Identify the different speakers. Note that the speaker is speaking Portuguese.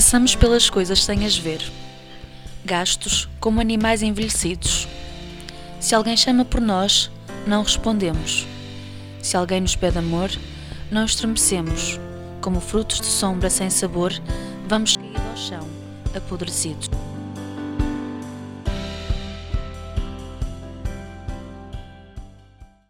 Speaker 1: Passamos pelas coisas sem as ver, gastos como animais envelhecidos. Se alguém chama por nós, não respondemos. Se alguém nos pede amor, não estremecemos. Como frutos de sombra sem sabor, vamos cair ao chão, apodrecidos.